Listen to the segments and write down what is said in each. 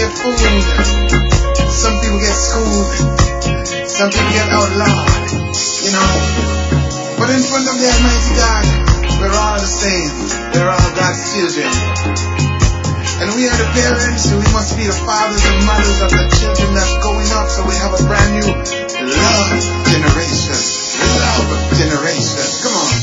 get fooled. Some people get schooled. Some people get outlawed. You know. But in front of the Almighty God, we're all the same. We're all God's children. And we are the parents, so we must be the fathers and mothers of the children that's going up, so we have a brand new love generation. Love generation. Come on.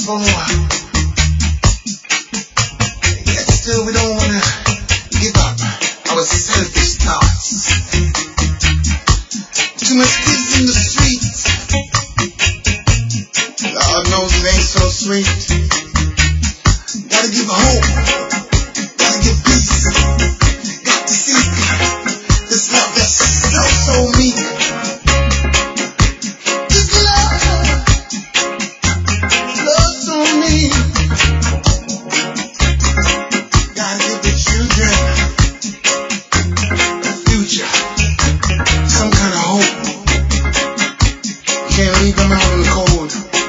for more. Yet still we don't want to give up our selfish thoughts. Too much kids in the streets. Lord knows it ain't so sweet. Gotta give hope. Gotta give peace. Got to seek this love that's so meek. Can't leave them out in the cold.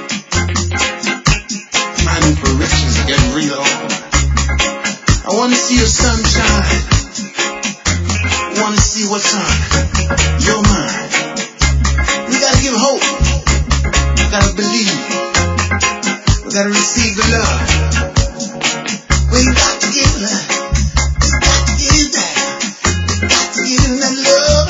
Mining for riches, getting real old. I wanna see your sunshine. I wanna see what's on your mind. We gotta give hope. We gotta believe. We gotta receive the love. We got to give that. We got to give that. We got to give them that love.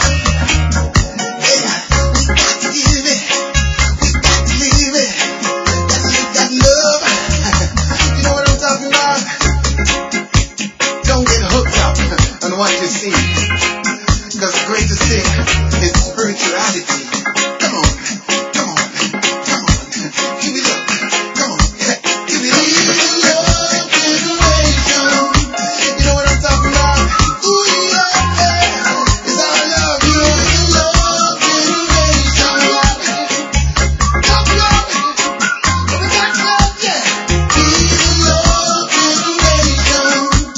What you see, because the greatest thing is spirituality. Come on, come on, come on, give it up, come on, give it up. Love generation, you know what I'm talking about? Ooh yeah, it's our love, you know, love generation. Love, yeah. Love generation.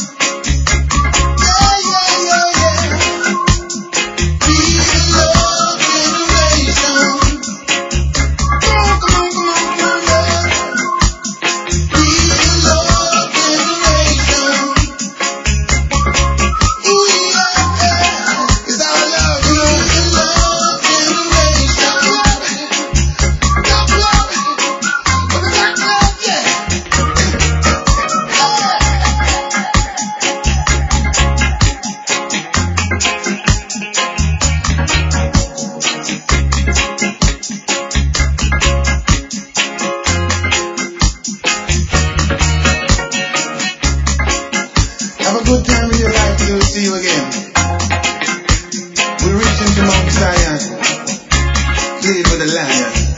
Have a good time in your life till we see you again. We reach into Mount Zion, play with the lion.